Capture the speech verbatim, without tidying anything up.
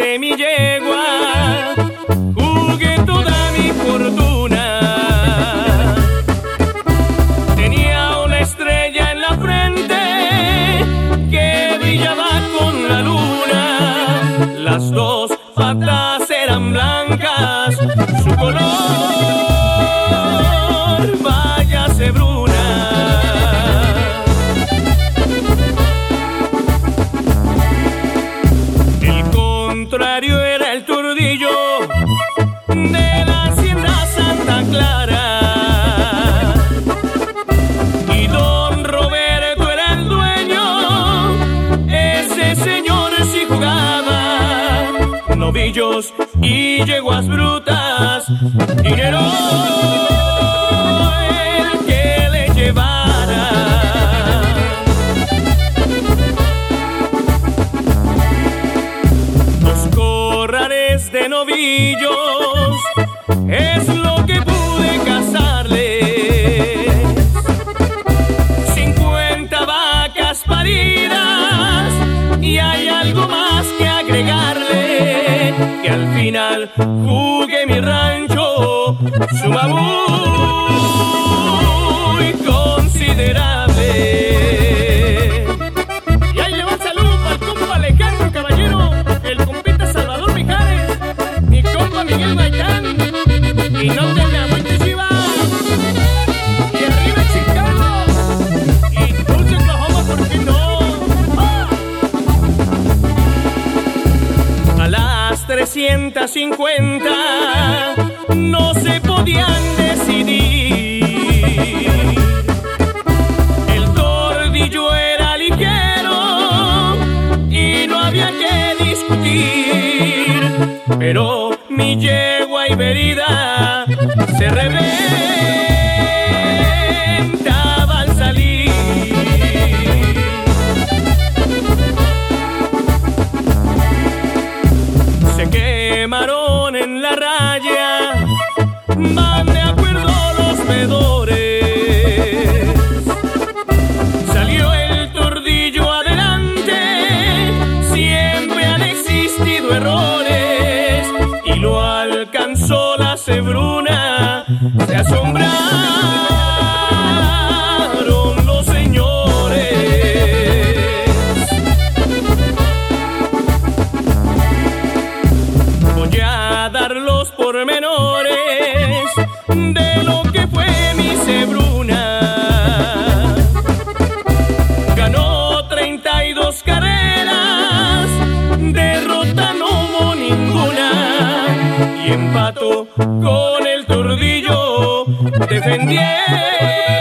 de mi yegua jugué toda mi fortuna. Tenía una estrella en la frente que brillaba con la luna. Las dos patas eran blancas, su color vaya cebruna. Contrario era el tordillo de la hacienda Santa Clara, y don Roberto era el dueño. Ese señor sí jugaba novillos y yeguas brutas, dinero el que le llevara. De novillos es lo que pude casarles, cincuenta vacas paridas, y hay algo más que agregarle, que al final jugué mi rancho suma muy considerable. Y ahí le va el saludo al compa Alejandro Caballero, el compita Salvador Mijares, mi compa Miguel Maitán, y no te me agüites, Chiva, y arriba Chicago, y Dulce Oklahoma, ¿por qué no? ¡Ah! A las trescientas cincuenta no se podían decidir. El tordillo era ligero y no había que discutir, pero mi yegua Iberida se reventaba al salir. Se quemaron en la raya, van de acuerdo los vedores. Salió el tordillo adelante, siempre han existido errores, y lo alcanzó la cebruna. Se asombraron los señores. Voy a dar los pormenores de lo que fue mi cebruna. Ganó treinta y dos carreras, derrota no hubo ninguna, y empató con el tordillo defendiendo